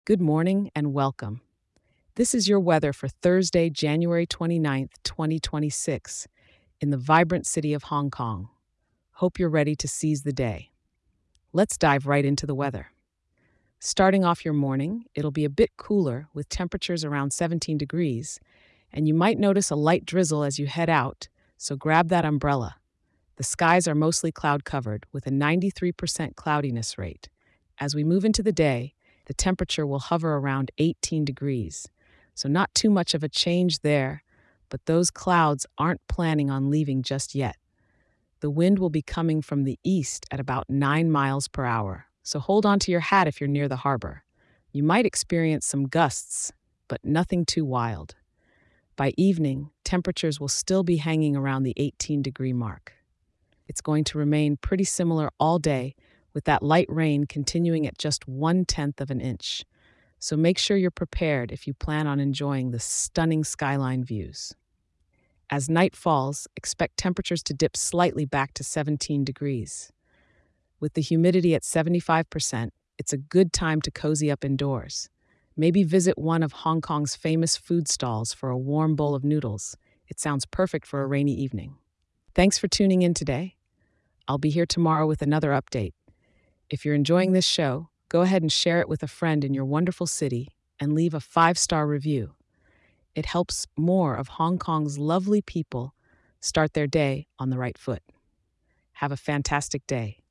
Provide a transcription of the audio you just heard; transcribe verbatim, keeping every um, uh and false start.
Good morning and welcome. This is your weather for Thursday, January twenty-ninth, twenty twenty-six, in the vibrant city of Hong Kong. Hope you're ready to seize the day. Let's dive right into the weather. Starting off your morning, it'll be a bit cooler with temperatures around seventeen degrees, and you might notice a light drizzle as you head out, so grab that umbrella. The skies are mostly cloud covered with a ninety-three percent cloudiness rate. As we move into the day, the temperature will hover around eighteen degrees. So, not too much of a change there, but those clouds aren't planning on leaving just yet. The wind will be coming from the east at about nine miles per hour, so hold on to your hat if you're near the harbor. You might experience some gusts, but nothing too wild. By evening, temperatures will still be hanging around the eighteen degree mark. It's going to remain pretty similar all day, with that light rain continuing at just one tenth of an inch. So make sure you're prepared if you plan on enjoying the stunning skyline views. As night falls, expect temperatures to dip slightly back to seventeen degrees. With the humidity at seventy-five percent, it's a good time to cozy up indoors. Maybe visit one of Hong Kong's famous food stalls for a warm bowl of noodles. It sounds perfect for a rainy evening. Thanks for tuning in today. I'll be here tomorrow with another update. If you're enjoying this show, go ahead and share it with a friend in your wonderful city and leave a five-star review. It helps more of Hong Kong's lovely people start their day on the right foot. Have a fantastic day.